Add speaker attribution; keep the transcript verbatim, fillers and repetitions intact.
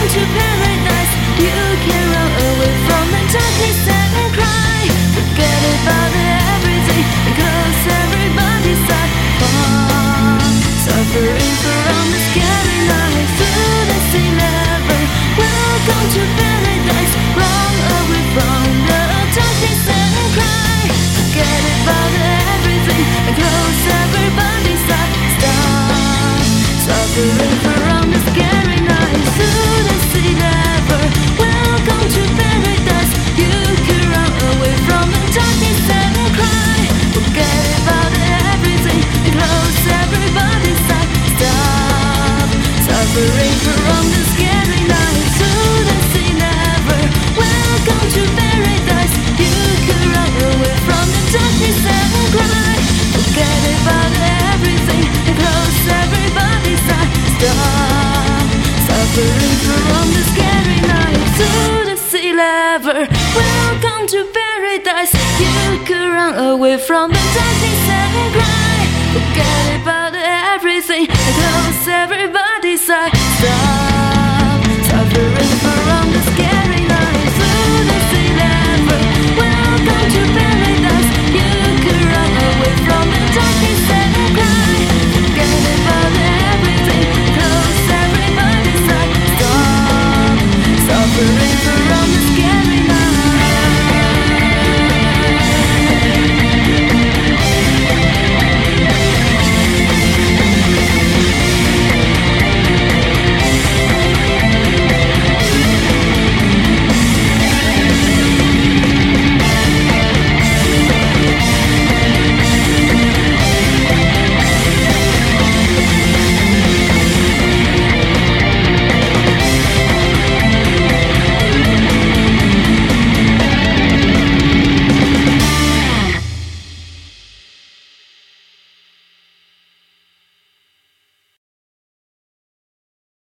Speaker 1: to paradise. You can run away from the darkness and cry. Forget about everything and close everybody's eyes. Oh, suffering from the scary night through the sea level. Welcome to paradise. Run away from the darkness and cry. Forget about everything and close everybody's eyes. Stop suffering from the scary night through the sea level. Welcome to paradise. You can run away from the darkness and cry. Forget about everything and close everybody's eyes. Stop suffering from the scary night through the sea level. Welcome to paradise. You can run away from the darkness and cry. Forget about everything and close everybody's eyes. Stop suffering from the scary night through the sea level. Welcome to paradise. You can run away from the darkness and cry. Forget about everything and close everybody's eyes.